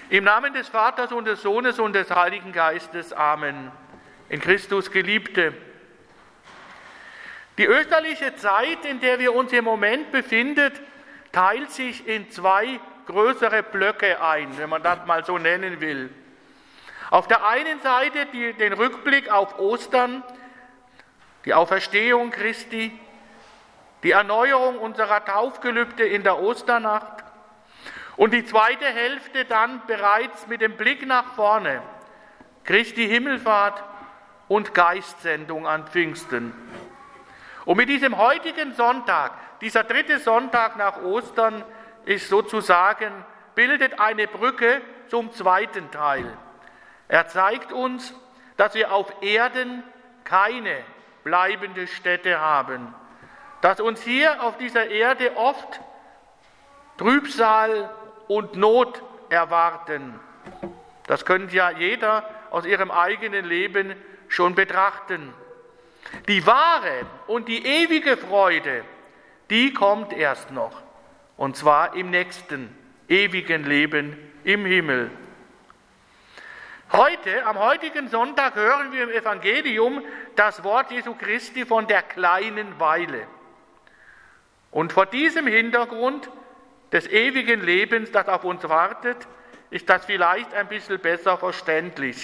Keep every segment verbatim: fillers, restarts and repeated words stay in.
Im Namen des Vaters und des Sohnes und des Heiligen Geistes. Amen. In Christus Geliebte. Die österliche Zeit, in der wir uns im Moment befinden, teilt sich in zwei größere Blöcke ein, wenn man das mal so nennen will. Auf der einen Seite die, den Rückblick auf Ostern, die Auferstehung Christi, die Erneuerung unserer Taufgelübde in der Osternacht und die zweite Hälfte dann bereits mit dem Blick nach vorne, Christi Himmelfahrt und Geistsendung an Pfingsten. Und mit diesem heutigen Sonntag, dieser dritte Sonntag nach Ostern, ist sozusagen, bildet eine Brücke zum zweiten Teil. Er zeigt uns, dass wir auf Erden keine bleibende Stätte haben, dass uns hier auf dieser Erde oft Trübsal und Not erwarten. Das könnte ja jeder aus ihrem eigenen Leben schon betrachten. Die wahre und die ewige Freude, die kommt erst noch, und zwar im nächsten ewigen Leben im Himmel. Heute, am heutigen Sonntag, hören wir im Evangelium das Wort Jesu Christi von der kleinen Weile. Und vor diesem Hintergrund des ewigen Lebens, das auf uns wartet, ist das vielleicht ein bisschen besser verständlich.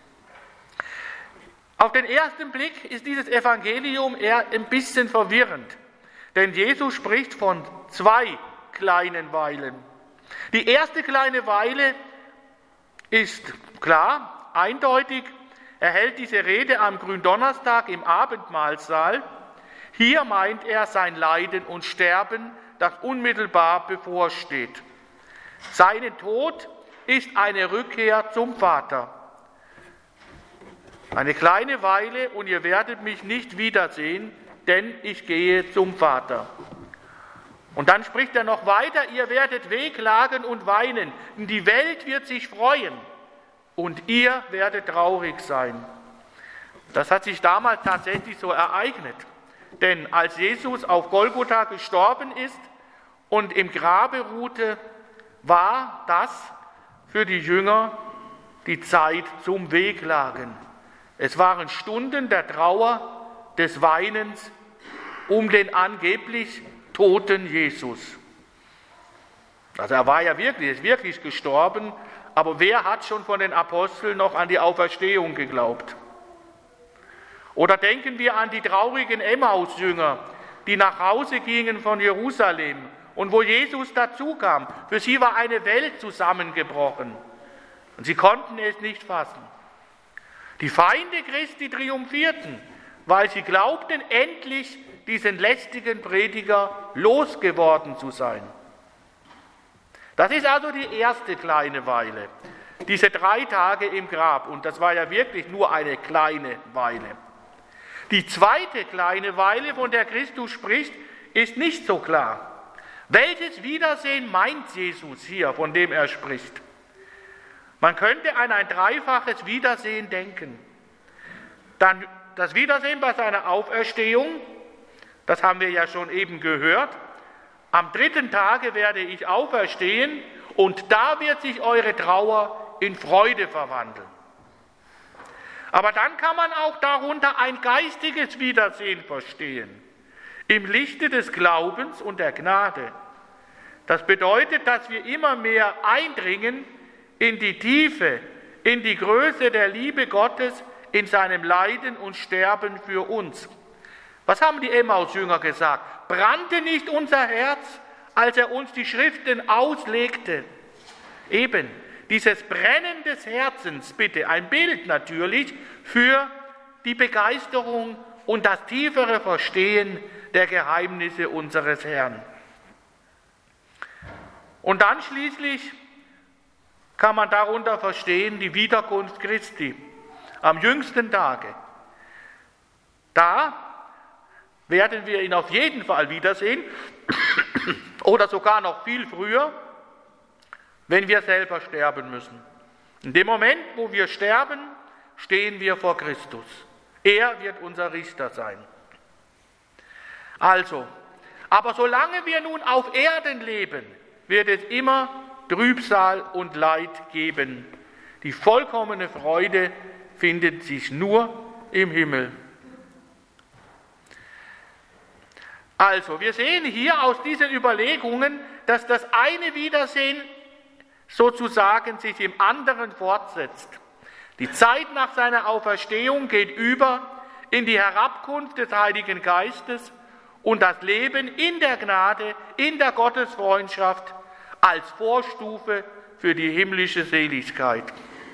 Auf den ersten Blick ist dieses Evangelium eher ein bisschen verwirrend, denn Jesus spricht von zwei kleinen Weilen. Die erste kleine Weile ist klar, eindeutig, er hält diese Rede am Gründonnerstag im Abendmahlsaal. Hier meint er sein Leiden und Sterben, das unmittelbar bevorsteht. Sein Tod ist eine Rückkehr zum Vater. Eine kleine Weile und ihr werdet mich nicht wiedersehen, denn ich gehe zum Vater. Und dann spricht er noch weiter, ihr werdet wehklagen und weinen, und die Welt wird sich freuen und ihr werdet traurig sein. Das hat sich damals tatsächlich so ereignet, denn als Jesus auf Golgotha gestorben ist und im Grabe ruhte, war das für die Jünger die Zeit zum Wehklagen. Es waren Stunden der Trauer, des Weinens um den angeblich toten Jesus. Also er war ja wirklich, ist wirklich gestorben, aber wer hat schon von den Aposteln noch an die Auferstehung geglaubt? Oder denken wir an die traurigen Emmaus-Jünger, die nach Hause gingen von Jerusalem und wo Jesus dazukam. Für sie war eine Welt zusammengebrochen und sie konnten es nicht fassen. Die Feinde Christi triumphierten, weil sie glaubten, endlich diesen lästigen Prediger losgeworden zu sein. Das ist also die erste kleine Weile, diese drei Tage im Grab, und das war ja wirklich nur eine kleine Weile. Die zweite kleine Weile, von der Christus spricht, ist nicht so klar. Welches Wiedersehen meint Jesus hier, von dem er spricht? Man könnte an ein dreifaches Wiedersehen denken. Dann das Wiedersehen bei seiner Auferstehung, das haben wir ja schon eben gehört. Am dritten Tage werde ich auferstehen und da wird sich eure Trauer in Freude verwandeln. Aber dann kann man auch darunter ein geistiges Wiedersehen verstehen, im Lichte des Glaubens und der Gnade. Das bedeutet, dass wir immer mehr eindringen in die Tiefe, in die Größe der Liebe Gottes, in seinem Leiden und Sterben für uns. Was haben die Emmaus-Jünger gesagt? Brannte nicht unser Herz, als er uns die Schriften auslegte? Eben, dieses Brennen des Herzens, bitte, ein Bild natürlich für die Begeisterung und das tiefere Verstehen der Geheimnisse unseres Herrn. Und dann schließlich kann man darunter verstehen die Wiederkunft Christi am jüngsten Tage. Da werden wir ihn auf jeden Fall wiedersehen oder sogar noch viel früher, wenn wir selber sterben müssen. In dem Moment, wo wir sterben, stehen wir vor Christus. Er wird unser Richter sein. Also, aber solange wir nun auf Erden leben, wird es immer Trübsal und Leid geben. Die vollkommene Freude findet sich nur im Himmel. Also, wir sehen hier aus diesen Überlegungen, dass das eine Wiedersehen sozusagen sich im anderen fortsetzt. Die Zeit nach seiner Auferstehung geht über in die Herabkunft des Heiligen Geistes und das Leben in der Gnade, in der Gottesfreundschaft als Vorstufe für die himmlische Seligkeit.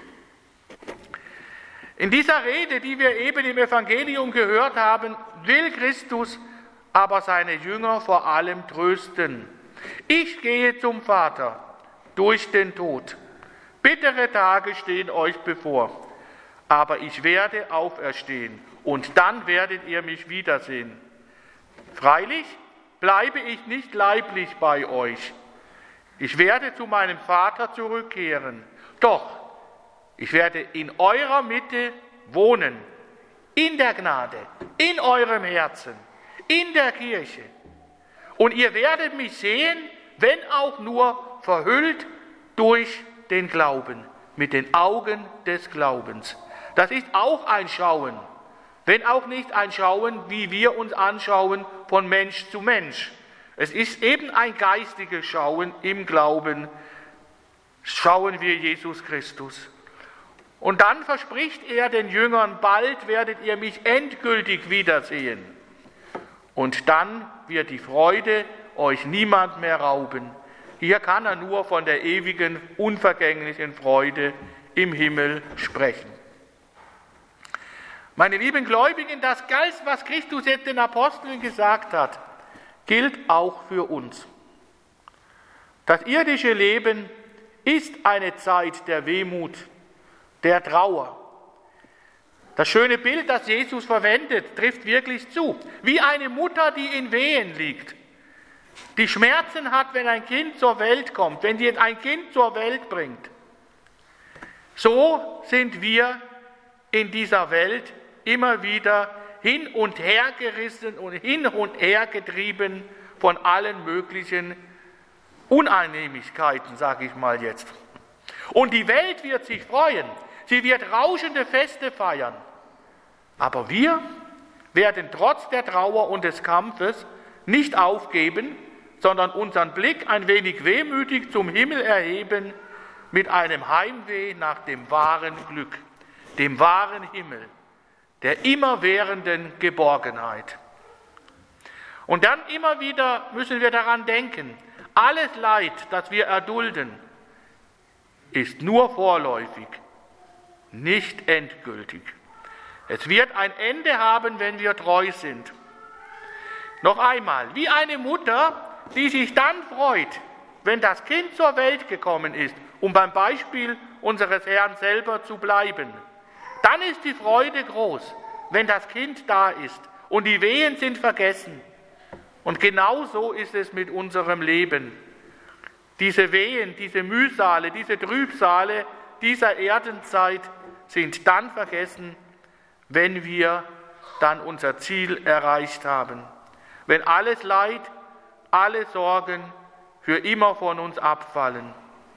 In dieser Rede, die wir eben im Evangelium gehört haben, will Christus aber seine Jünger vor allem trösten. Ich gehe zum Vater durch den Tod. Bittere Tage stehen euch bevor, aber ich werde auferstehen und dann werdet ihr mich wiedersehen. Freilich bleibe ich nicht leiblich bei euch. Ich werde zu meinem Vater zurückkehren. Doch, ich werde in eurer Mitte wohnen, in der Gnade, in eurem Herzen, in der Kirche. Und ihr werdet mich sehen, wenn auch nur verhüllt durch den Glauben, mit den Augen des Glaubens. Das ist auch ein Schauen, wenn auch nicht ein Schauen, wie wir uns anschauen, von Mensch zu Mensch. Es ist eben ein geistiges Schauen im Glauben, schauen wir Jesus Christus. Und dann verspricht er den Jüngern, bald werdet ihr mich endgültig wiedersehen. Und dann wird die Freude euch niemand mehr rauben. Hier kann er nur von der ewigen, unvergänglichen Freude im Himmel sprechen. Meine lieben Gläubigen, das Geist, was Christus jetzt den Aposteln gesagt hat, gilt auch für uns. Das irdische Leben ist eine Zeit der Wehmut, der Trauer. Das schöne Bild, das Jesus verwendet, trifft wirklich zu. Wie eine Mutter, die in Wehen liegt, die Schmerzen hat, wenn ein Kind zur Welt kommt, wenn sie ein Kind zur Welt bringt. So sind wir in dieser Welt immer wieder hin und her gerissen und hin und her getrieben von allen möglichen Unannehmlichkeiten, sage ich mal jetzt. Und die Welt wird sich freuen, sie wird rauschende Feste feiern. Aber wir werden trotz der Trauer und des Kampfes nicht aufgeben, sondern unseren Blick ein wenig wehmütig zum Himmel erheben, mit einem Heimweh nach dem wahren Glück, dem wahren Himmel, der immerwährenden Geborgenheit. Und dann immer wieder müssen wir daran denken, alles Leid, das wir erdulden, ist nur vorläufig, nicht endgültig. Es wird ein Ende haben, wenn wir treu sind. Noch einmal, wie eine Mutter, die sich dann freut, wenn das Kind zur Welt gekommen ist, um beim Beispiel unseres Herrn selber zu bleiben. Dann ist die Freude groß, wenn das Kind da ist und die Wehen sind vergessen. Und genau so ist es mit unserem Leben. Diese Wehen, diese Mühsale, diese Trübsale dieser Erdenzeit sind dann vergessen, wenn wir dann unser Ziel erreicht haben. Wenn alles Leid, alle Sorgen für immer von uns abfallen.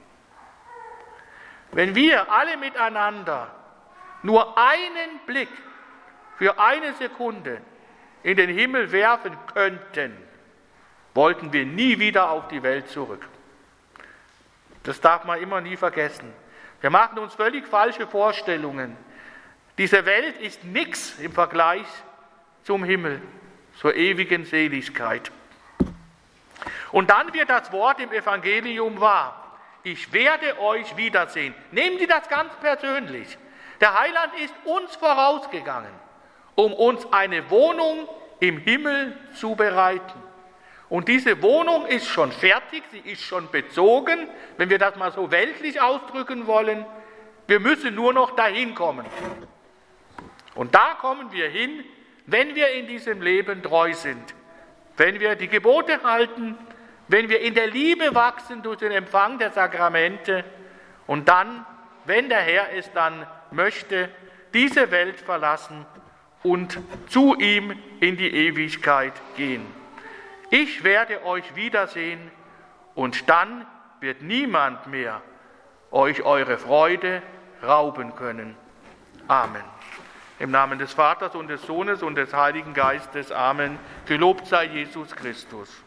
Wenn wir alle miteinander nur einen Blick für eine Sekunde in den Himmel werfen könnten, wollten wir nie wieder auf die Welt zurück. Das darf man immer nie vergessen. Wir machen uns völlig falsche Vorstellungen. Diese Welt ist nichts im Vergleich zum Himmel, zur ewigen Seligkeit. Und dann wird das Wort im Evangelium wahr. Ich werde euch wiedersehen. Nehmen Sie das ganz persönlich. Der Heiland ist uns vorausgegangen, um uns eine Wohnung im Himmel zu bereiten. Und diese Wohnung ist schon fertig, sie ist schon bezogen, wenn wir das mal so weltlich ausdrücken wollen. Wir müssen nur noch dahin kommen. Und da kommen wir hin, wenn wir in diesem Leben treu sind, wenn wir die Gebote halten, wenn wir in der Liebe wachsen durch den Empfang der Sakramente und dann, wenn der Herr es dann möchte, diese Welt verlassen und zu ihm in die Ewigkeit gehen. Ich werde euch wiedersehen und dann wird niemand mehr euch eure Freude rauben können. Amen. Im Namen des Vaters und des Sohnes und des Heiligen Geistes. Amen. Gelobt sei Jesus Christus.